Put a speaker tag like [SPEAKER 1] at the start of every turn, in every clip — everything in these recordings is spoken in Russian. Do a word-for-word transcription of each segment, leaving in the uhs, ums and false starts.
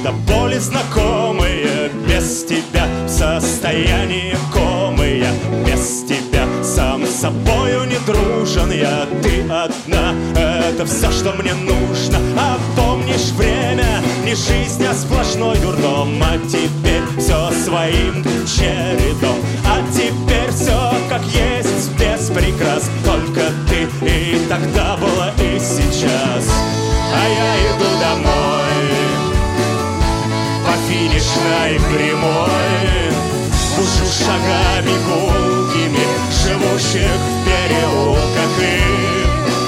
[SPEAKER 1] до боли знакомые. Без тебя в состоянии комы я, без тебя сам с собою не дружен я. Ты одна, это все, что мне нужно. А помнишь время, не жизнь, а сплошной дурдом. А теперь все своим чередом. А теперь все как есть, без прикрас. Только ты, и тогда было, и сейчас. А я иду домой по финишной прямой, пушу шагами гулкими живущих в переулках. И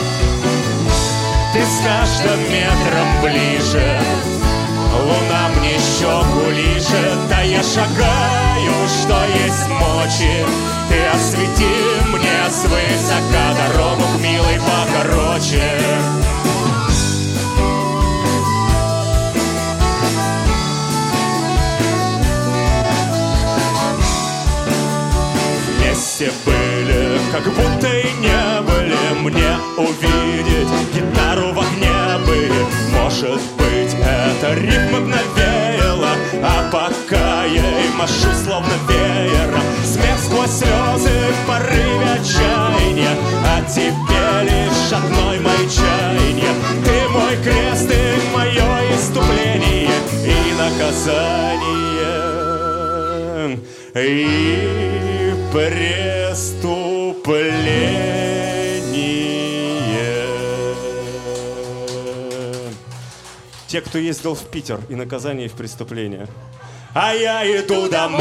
[SPEAKER 1] ты с каждым метром ближе, луна мне щеку лижет. А я шагаю, что есть мочи. Ты освети мне свысока дорогу к милой покороче. Вместе были, как будто и не были. Мне увидеть гитару в огне были. Может быть, это ритм навеяло, а пока я ей машу словно веером. Смех сквозь слезы в порыве отчаяния. А тебе лишь одной моей чаяния. Ты мой крест, ты мое иступление и наказание, и преступление. Те, кто ездил в Питер, и наказание, и в преступление. А я иду домой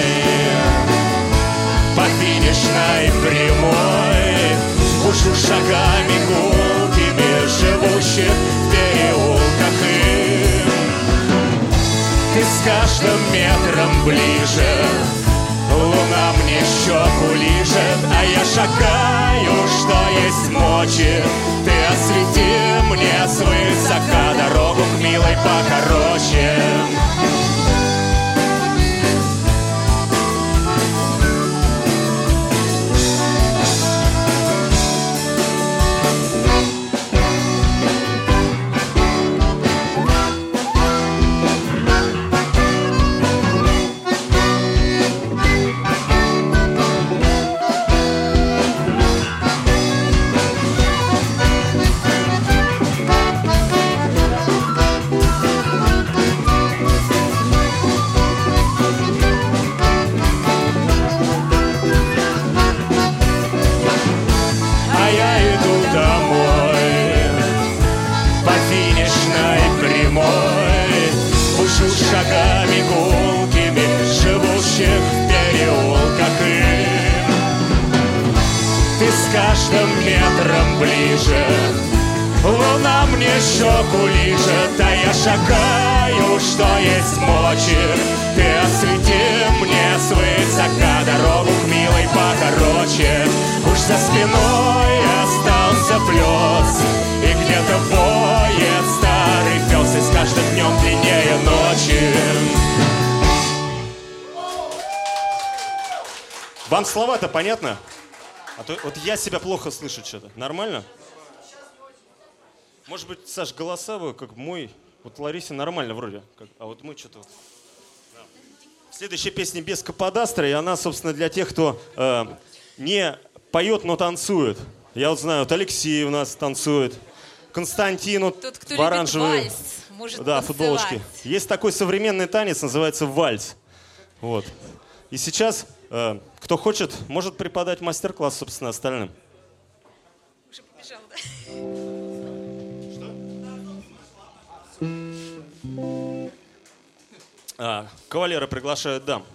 [SPEAKER 1] по финишной прямой, пушу шагами гулкими живущих в переулках. И ты с каждым метром ближе, луна мне щеку лижет. А я шагаю, что есть мочи. Ты освети мне свысока дорогу к милой покороче. Шагами гулкими живущих в переулках. И ты с каждым метром ближе, луна мне щеку лижет. А я шагаю, что есть мочи. Ты освети мне свысока дорогу к милой покороче. Уж за спиной остался плес, и где-то воет старый пес, и с каждым днем длиннее ночи. Вам слова-то понятно? А то вот я себя плохо слышу что-то. Нормально? Может быть, Саш, голоса вы, как мой. Вот Ларисе нормально вроде. Как, а вот мы что-то... Да. Следующая песня без каподастра, и она, собственно, для тех, кто э, не поет, но танцует. Я вот знаю, вот Алексей у нас танцует. Константин вот
[SPEAKER 2] Тот, кто
[SPEAKER 1] в оранжевой,
[SPEAKER 2] любит вальс, может
[SPEAKER 1] да,
[SPEAKER 2] танцевать.
[SPEAKER 1] футболочке. Есть такой современный танец, называется вальс. Вот. И сейчас, э, кто хочет, может преподать мастер-класс, собственно, остальным.
[SPEAKER 2] Уже побежал, да?
[SPEAKER 1] Что? А, кавалеры приглашают дам.